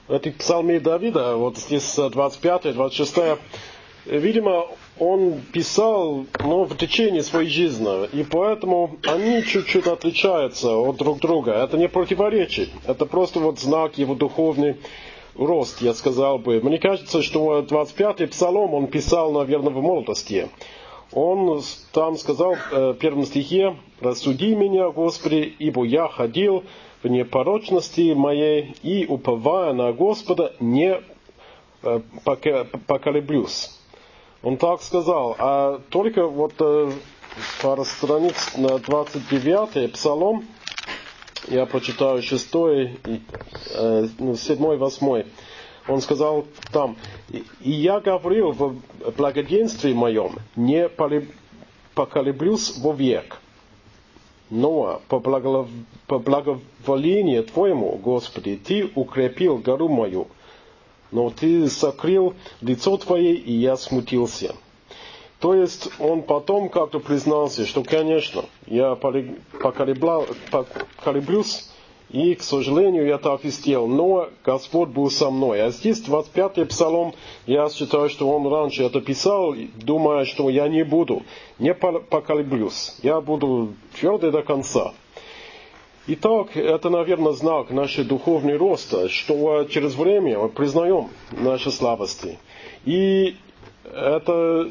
этих псалмей Давида, вот здесь 25, 26, видимо, он писал, в течение своей жизни, и поэтому они чуть-чуть отличаются от друг друга. Это не противоречит, это просто вот знак его духовный рост, я сказал бы. Мне кажется, что 25-й псалом он писал, наверное, в молодости. Он там сказал в первом стихе: «Рассуди меня, Господи, ибо я ходил в непорочности моей, и, уповая на Господа, не поколеблюсь». Он так сказал, а только вот пару страниц на 29-й псалом, я прочитаю 6, 7, 8. Он сказал там: «И я говорил в благоденствии моем, не поколеблюсь вовек. Но по благоволению Твоему, Господи, Ты укрепил гору мою, но Ты сокрыл лицо Твое, и я смутился». То есть он потом как-то признался, что, конечно, я поколеблюсь, и, к сожалению, я так и сделал, но Господь был со мной. А здесь 25-й псалом, я считаю, что он раньше это писал, думая, что я не поколеблюсь, я буду твердый до конца. Итак, это, наверное, знак нашей духовной роста, что через время мы признаем наши слабости. И это,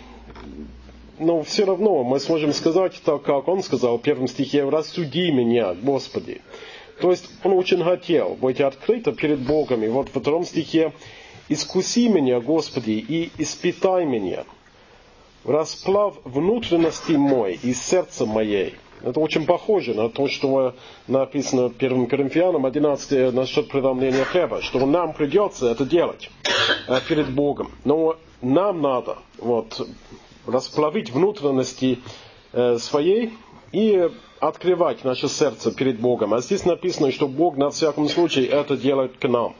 все равно мы сможем сказать так, как он сказал в первом стихе: «Рассуди меня, Господи». То есть он очень хотел быть открыто перед Богом. И вот во втором стихе: «Искуси меня, Господи, и испытай меня, расплав внутренности мой и сердца моей». Это очень похоже на то, что написано в 1 Коринфянам 11 насчет преломления хлеба, что нам придется это делать перед Богом. Но нам надо расплавить внутренности своей и открывать наше сердце перед Богом. А здесь написано, что Бог на всяком случае это делает к нам.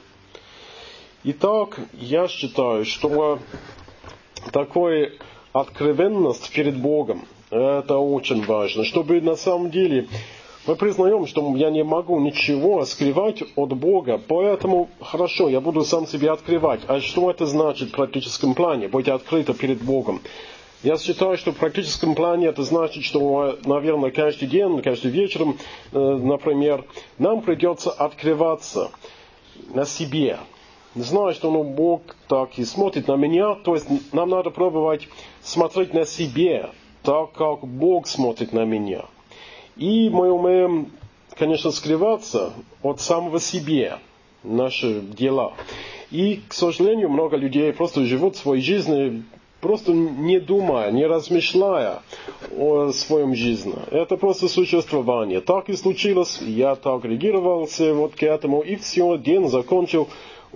Итак, я считаю, что такая откровенность перед Богом, это очень важно, чтобы на самом деле мы признаем, что я не могу ничего скрывать от Бога, поэтому хорошо, я буду сам себе открывать. А что это значит в практическом плане, быть открыто перед Богом? Я считаю, что в практическом плане это значит, что, наверное, каждый день, каждый вечер, например, нам придется открываться на себе. Знаю, что Бог так и смотрит на меня, то есть нам надо пробовать смотреть на себе, так как Бог смотрит на меня. И мы умеем, конечно, скрываться от самого себя, наши дела. И, к сожалению, много людей просто живут своей жизнью, просто не думая, не размышляя о своем жизни. Это просто существование. Так и случилось, я так реагировался к этому, и все, день закончил,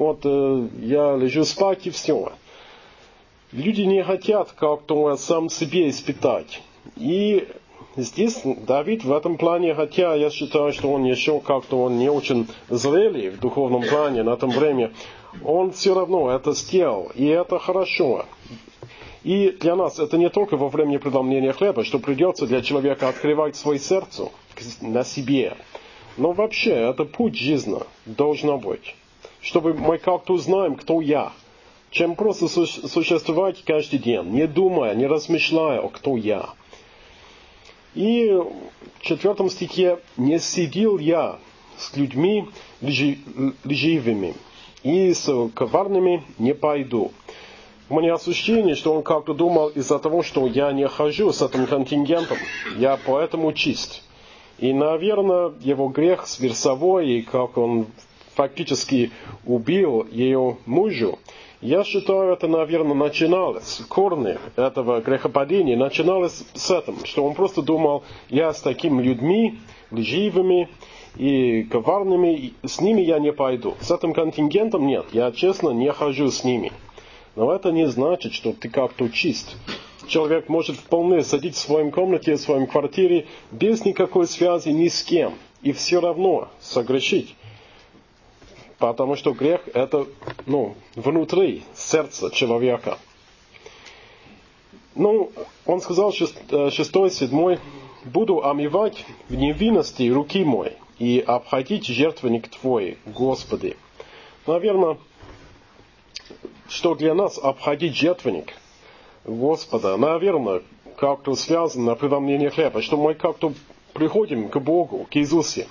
я лежу спать, и все. Люди не хотят как-то сам себе испытать. И здесь Давид в этом плане, хотя я считаю, что он еще как-то не очень зрелый в духовном плане на этом время, он все равно это сделал, и это хорошо. И для нас это не только во время преломления хлеба, что придется для человека открывать свое сердце на себе, но вообще это путь жизни должно быть, чтобы мы как-то узнаем, кто я, чем просто существовать каждый день, не думая, не размышляя, кто я. И в 4 стихе: «Не сидел я с людьми лживыми, и с коварными не пойду». У меня ощущение, что он как-то думал из-за того, что я не хожу с этим контингентом, я поэтому чист. И, наверное, его грех с Версавой, и как он фактически убил ее мужа, я считаю, это, наверное, начиналось, корни этого грехопадения начиналось с этого, что он просто думал: я с такими людьми, лживыми и коварными, с ними я не пойду. С этим контингентом нет, я честно не хожу с ними. Но это не значит, что ты как-то чист. Человек может вполне сидеть в своей комнате, в своей квартире, без никакой связи ни с кем, и все равно согрешить. Потому что грех это внутри сердца человека. Он сказал 6-7: «Буду омывать в невинности руки мои и обходить жертвенник Твой, Господи». Наверное, что для нас обходить жертвенник Господа, наверное, как-то связано на преломление хлеба, что мы как-то приходим к Богу, к Иисусу.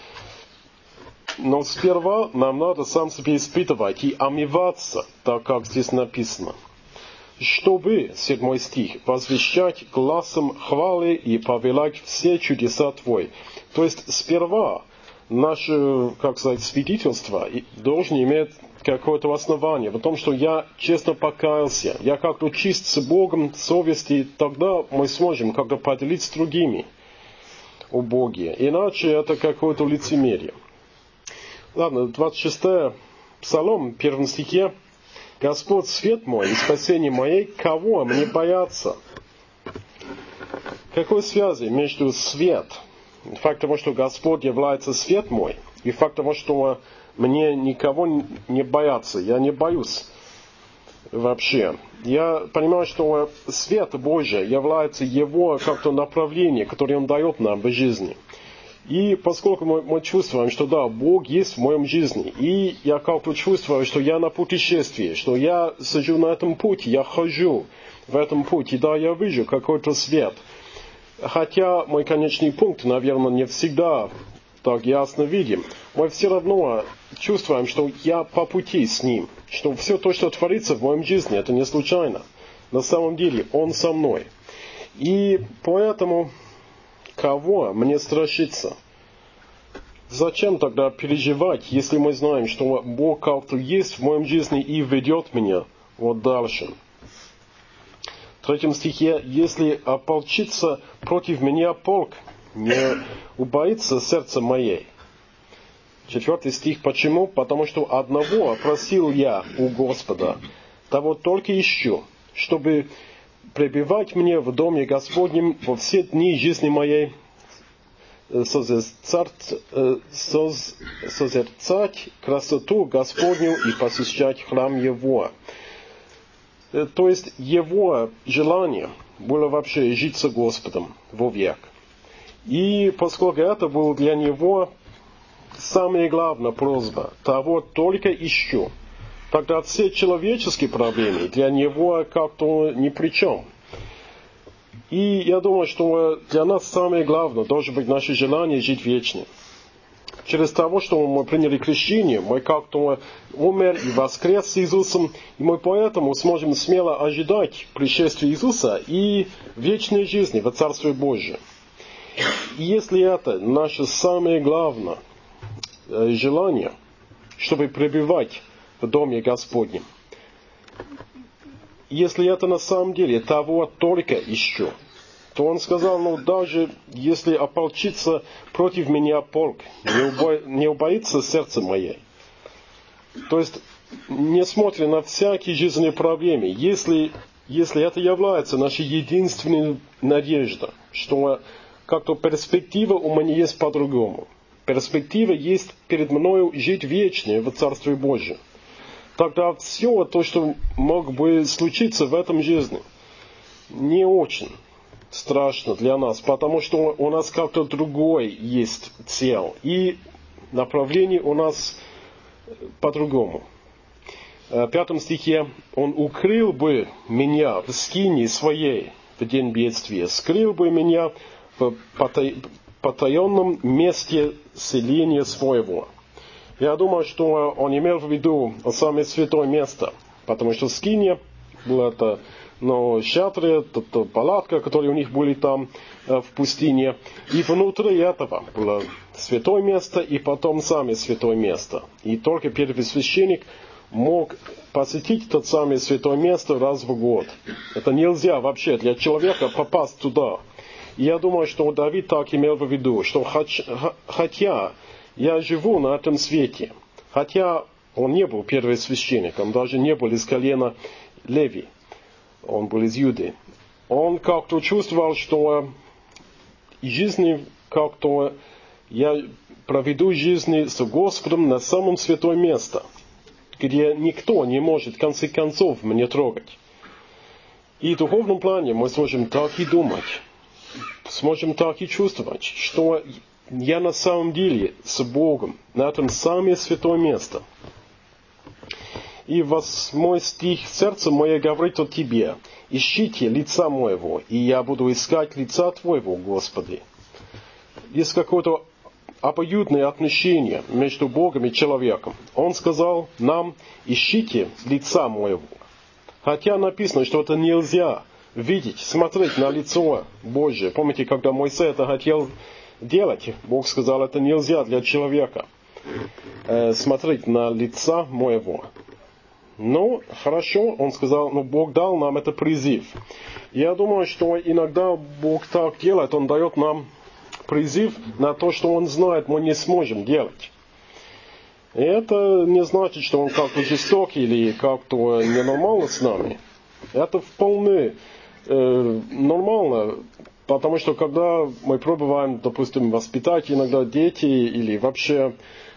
Но сперва нам надо сам себе испытывать и омываться, так как здесь написано. Чтобы, 7 стих, возвещать гласом хвалы и повелять все чудеса Твой. То есть сперва наше, как сказать, свидетельство должно иметь какое-то основание в том, что я честно покаялся, я как-то чист с Богом, совести, тогда мы сможем как-то поделиться с другими о Боге. Иначе это какое-то лицемерие. Ладно, 26 Псалом, 1 стихе. Господь свет мой и спасение мое, кого мне бояться? Какой связи между свет, факт того, что Господь является свет мой, и факт того, что мне никого не бояться, я не боюсь вообще. Я понимаю, что свет Божий является Его как-то направление, которое Он дает нам в жизни. И поскольку мы чувствуем, что да, Бог есть в моем жизни, и я как-то чувствую, что я на путешествии, что я сижу на этом пути, я хожу в этом пути, да, я вижу какой-то свет. Хотя мой конечный пункт, наверное, не всегда так ясно видим, мы все равно чувствуем, что я по пути с Ним, что все то, что творится в моем жизни, это не случайно. На самом деле Он со мной. И поэтому кого мне страшиться? Зачем тогда переживать, если мы знаем, что Бог как-то есть в моем жизни и ведет меня вот дальше? В 3 стихе, если ополчится против меня полк, не убоится сердце моей. 4 стих, почему? Потому что одного просил я у Господа, того только ищу, чтобы пребывать мне в доме Господнем во все дни жизни моей, созерцать красоту Господню и посещать храм Его. То есть Его желание было вообще жить со Господом вовек. И поскольку это была для Него самая главная просьба, того только ищу, тогда все человеческие проблемы для Него как-то ни при чем. И я думаю, что для нас самое главное должно быть наше желание жить вечно. Через того, что мы приняли крещение, мы как-то умер и воскрес с Иисусом, и мы поэтому сможем смело ожидать пришествия Иисуса и вечной жизни во Царстве Божьем. И если это наше самое главное желание, чтобы пребывать в Доме Господнем, если это на самом деле того только ищу, то он сказал, даже если ополчится против меня полк, не убоится сердце мое. То есть, несмотря на всякие жизненные проблемы, если это является нашей единственной надеждой, что как-то перспектива у меня есть по-другому, перспектива есть перед мною жить вечно в Царстве Божьем, тогда все то, что могло бы случиться в этом жизни, не очень страшно для нас, потому что у нас как-то другой есть цель, и направление у нас по-другому. В 5 стихе, «Он укрыл бы меня в скинии своей в день бедствия, скрыл бы меня в потаенном месте селения своего». Я думаю, что он имел в виду самое святое место, потому что скиния была это, шатры, это палатка, которые у них были там в пустыне, и внутри этого было святое место, и потом самое святое место. И только первосвященник мог посетить это самое святое место раз в год. Это нельзя вообще для человека попасть туда. И я думаю, что Давид так имел в виду, что хотя я живу на этом свете, хотя он не был первосвященником, даже не был из колена Леви, он был из Юды, он как-то чувствовал, что жизнь как-то я проведу жизнь с Господом на самом святое место, где никто не может в конце концов меня трогать. И в духовном плане мы сможем так и думать, сможем так и чувствовать, что я на самом деле с Богом на этом самое святое место. И 8 стих: «Сердце мое говорит о Тебе, ищите лица моего, и я буду искать лица Твоего, Господи». Есть какое-то обоюдное отношение между Богом и человеком. Он сказал нам: ищите лица моего. Хотя написано, что это нельзя видеть, смотреть на лицо Божие. Помните, когда Моисей это хотел делать, Бог сказал, это нельзя для человека. Смотреть на лица моего. Ну, хорошо, он сказал, но Бог дал нам это призыв. Я думаю, что иногда Бог так делает, Он дает нам призыв на то, что Он знает, мы не сможем делать. И это не значит, что Он как-то жесток или как-то ненормально с нами. Это вполне нормально, потому что когда мы пробуем, допустим, воспитать иногда детей или вообще,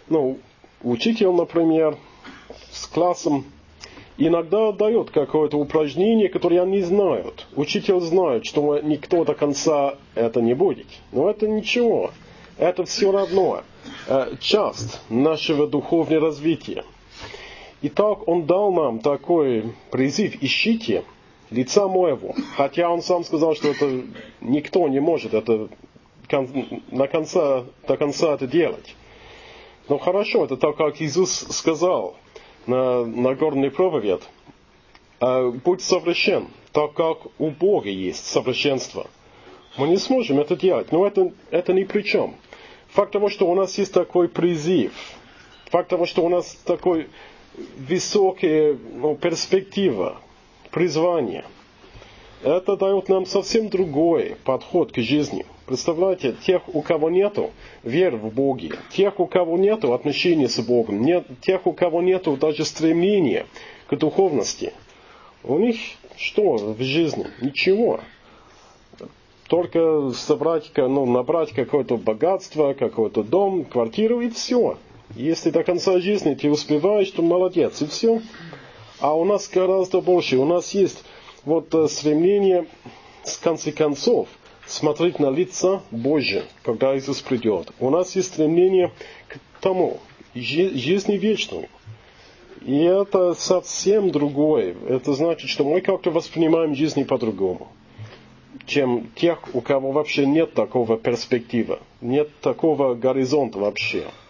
учитель, например, с классом, иногда дает какое-то упражнение, которое они знают. Учитель знает, что никто до конца это не будет. Но это ничего. Это все равно часть нашего духовного развития. Итак, Он дал нам такой призыв: ищите лица моего. Хотя Он сам сказал, что это никто не может это до конца это делать. Но хорошо, это так, как Иисус сказал на Нагорной проповедь: будь совершен, так как у Бога есть совершенство. Мы не сможем это делать, но это ни при чем. Факт того, что у нас есть такой призыв, факт того, что у нас такой высокая перспектива, призвание, это дает нам совсем другой подход к жизни. Представляете, тех, у кого нету веры в Боге, тех, у кого нету отношений с Богом, тех, у кого нету даже стремления к духовности, у них что в жизни? Ничего. Только набрать какое-то богатство, какой-то дом, квартиру и все. Если до конца жизни ты успеваешь, то молодец, и все. А у нас гораздо больше. У нас есть стремление, в конце концов, смотреть на лица Божьи, когда Иисус придет. У нас есть стремление к тому, жизни вечной. И это совсем другое. Это значит, что мы как-то воспринимаем жизнь по-другому, чем тех, у кого вообще нет такого перспективы, нет такого горизонта вообще.